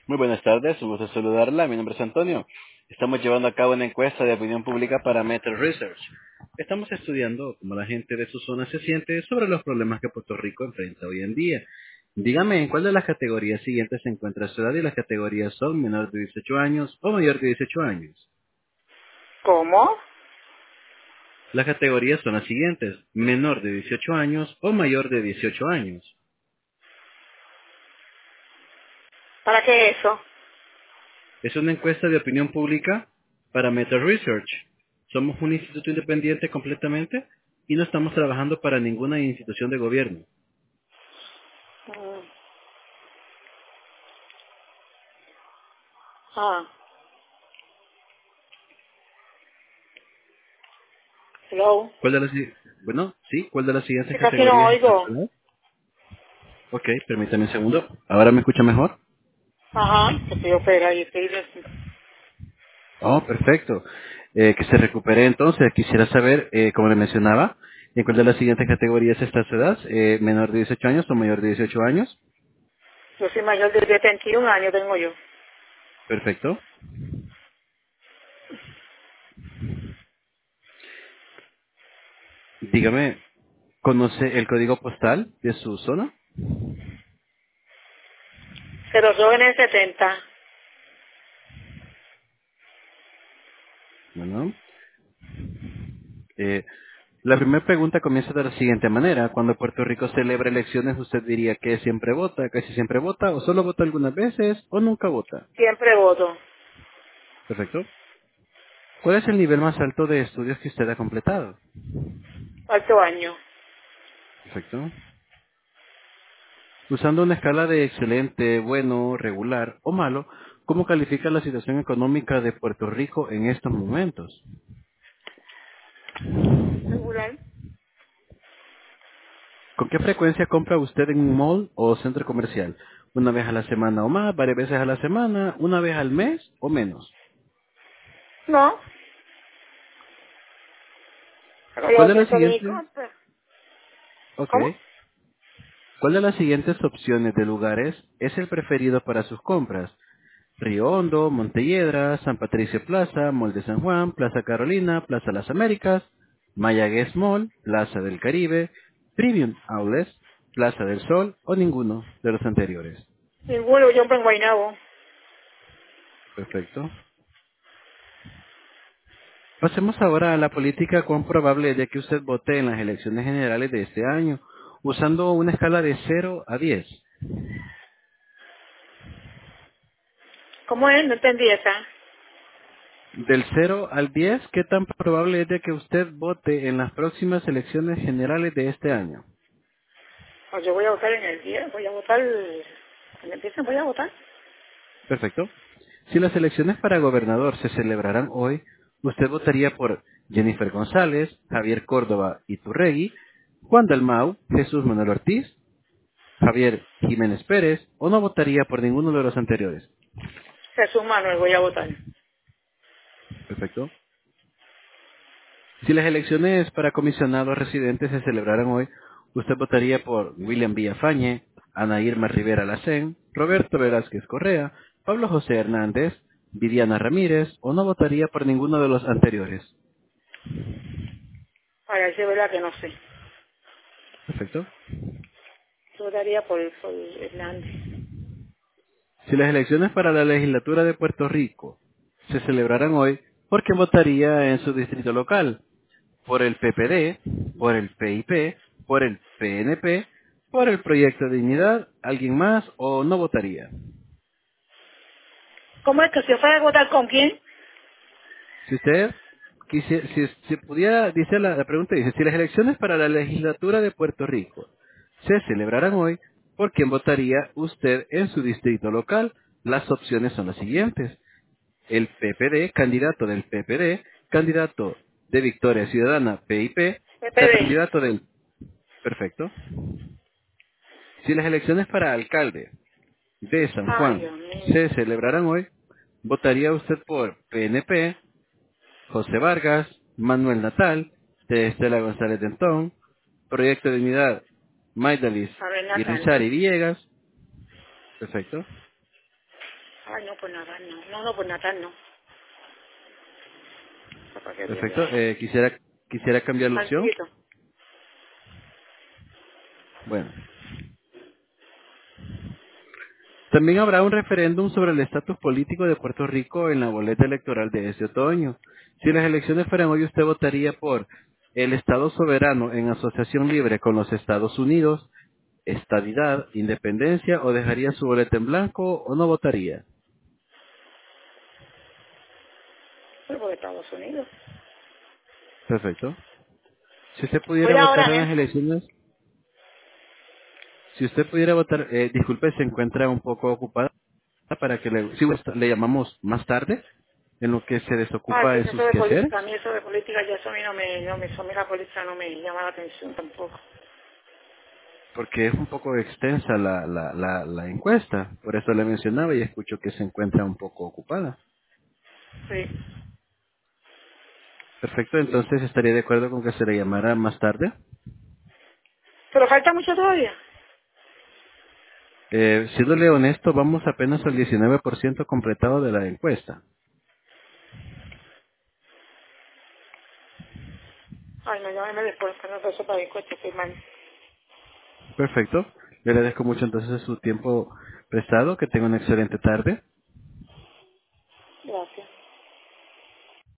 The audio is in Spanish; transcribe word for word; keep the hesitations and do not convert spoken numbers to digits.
Muy buenas tardes, un gusto saludarla. Mi nombre es Antonio. Estamos llevando a cabo una encuesta de opinión pública para Meta Research. Estamos estudiando cómo la gente de su zona se siente sobre los problemas que Puerto Rico enfrenta hoy en día. Dígame, ¿en cuál de las categorías siguientes se encuentra su edad? Y las categorías son menor de dieciocho años o mayor de dieciocho años. ¿Cómo? Las categorías son las siguientes: menor de dieciocho años o mayor de dieciocho años. ¿Para qué eso? Es una encuesta de opinión pública para Meta Research. Somos un instituto independiente completamente y no estamos trabajando para ninguna institución de gobierno. Mm, Ah, hello. ¿Cuál de las, si- bueno, sí, ¿cuál de las siguientes Que casi no categorías está oigo. seleccionada? Ok, permítame un segundo. ¿Ahora me escucha mejor? Ajá, que estoy opera y estoy... des- Oh, perfecto. Eh, que se recupere entonces. Quisiera saber, eh, como le mencionaba, ¿en cuál de las siguientes categorías está su edad? Eh, ¿Menor de dieciocho años o mayor de dieciocho años? Yo soy mayor de setenta y un años, tengo yo. Perfecto. Dígame, ¿conoce el código postal de su zona? Pero soy en el setenta. Bueno, eh, la primera pregunta comienza de la siguiente manera. Cuando Puerto Rico celebra elecciones, ¿usted diría que siempre vota, casi siempre vota, o solo vota algunas veces, o nunca vota? Siempre voto. Perfecto. ¿Cuál es el nivel más alto de estudios que usted ha completado? Cuarto año. Perfecto. Usando una escala de excelente, bueno, regular o malo, ¿cómo califica la situación económica de Puerto Rico en estos momentos? Regular. ¿Con qué frecuencia compra usted en un mall o centro comercial? ¿Una vez a la semana o más? ¿Varias veces a la semana? ¿Una vez al mes o menos? No. Pero ¿Cuál yo de las pienso de mi siguientes? compra. Ok. ¿Cómo? ¿Cuál de las siguientes opciones de lugares es el preferido para sus compras? Río Hondo, Montelledra, San Patricio Plaza, Mall de San Juan, Plaza Carolina, Plaza Las Américas, Mayagüez Mall, Plaza del Caribe, Premium Outlets, Plaza del Sol o ninguno de los anteriores. Ninguno, yo en Guaynabo. Perfecto. Pasemos ahora a la política cuán probable es de que usted vote en las elecciones generales de este año, usando una escala de cero a diez. ¿Cómo es? No entendí esa. Del cero al diez, ¿qué tan probable es de que usted vote en las próximas elecciones generales de este año? Pues yo voy a votar en el día. Voy a votar... Cuando empiecen voy a votar. Perfecto. Si las elecciones para gobernador se celebraran hoy, usted votaría por Jennifer González, Javier Córdoba Iturregui, Juan Dalmau, Jesús Manuel Ortiz, Javier Jiménez Pérez, o no votaría por ninguno de los anteriores. Jesús Manuel voy a votar. Perfecto. Si las elecciones para comisionados residentes se celebraran hoy, usted votaría por William Villafañe, Ana Irma Rivera Lacén, Roberto Velázquez Correa, Pablo José Hernández, Viviana Ramírez, o no votaría por ninguno de los anteriores. Para decir verdad que no sé. Perfecto. Yo votaría por, por Hernández. Si las elecciones para la legislatura de Puerto Rico se celebraran hoy, ¿por qué votaría en su distrito local? ¿Por el P P D? ¿Por el P I P? ¿Por el P N P? ¿Por el Proyecto de Dignidad? ¿Alguien más o no votaría? ¿Cómo es que se fue a votar con quién? Si usted quisiera, si, si pudiera, dice la, la pregunta dice, si las elecciones para la legislatura de Puerto Rico se celebraran hoy, ¿por quién votaría usted en su distrito local? Las opciones son las siguientes: el P P D, candidato del P P D, candidato de Victoria Ciudadana, P I P, P P D. candidato del... Perfecto. Si las elecciones para alcalde de San Ay, Juan Dios mío. se celebraran hoy, ¿votaría usted por P N P, José Vargas, Manuel Natal, de Estela González Dentón, Proyecto de Unidad, Maidalis A ver, y Natal. Richard y Villegas? Perfecto. Ay, no, pues nadar no. No, no, pues nadar no. ¿Para qué bien Perfecto. viajar? Eh, quisiera, quisiera cambiar la opción. Tranquilito. Bueno. También habrá un referéndum sobre el estatus político de Puerto Rico en la boleta electoral de este otoño. Si las elecciones fueran hoy, ¿usted votaría por el Estado soberano en asociación libre con los Estados Unidos, estadidad, independencia, o dejaría su boleta en blanco o no votaría? Pues por Estados Unidos. Perfecto. Si usted Voy pudiera votar ahora en en las eso. elecciones, si usted pudiera votar, eh, disculpe, se encuentra un poco ocupada para que le, si gusta, le llamamos más tarde en lo que se Ah, desocupa sí, de que eso sus de quehaceres. política, a mí eso de política ya eso a mí no me, no me, eso a mí la política no me llama la atención tampoco. Porque es un poco extensa la, la, la, la encuesta, por eso le mencionaba y escucho que se encuentra un poco ocupada. Sí. Perfecto, entonces estaría de acuerdo con que se le llamara más tarde. Pero falta mucho todavía. Eh, siéndole honesto, vamos apenas al diecinueve por ciento completado de la encuesta. Ay, no, llámeme después, que no te eso para encuesta, estoy mal. Perfecto, le agradezco mucho entonces su tiempo prestado, que tenga una excelente tarde.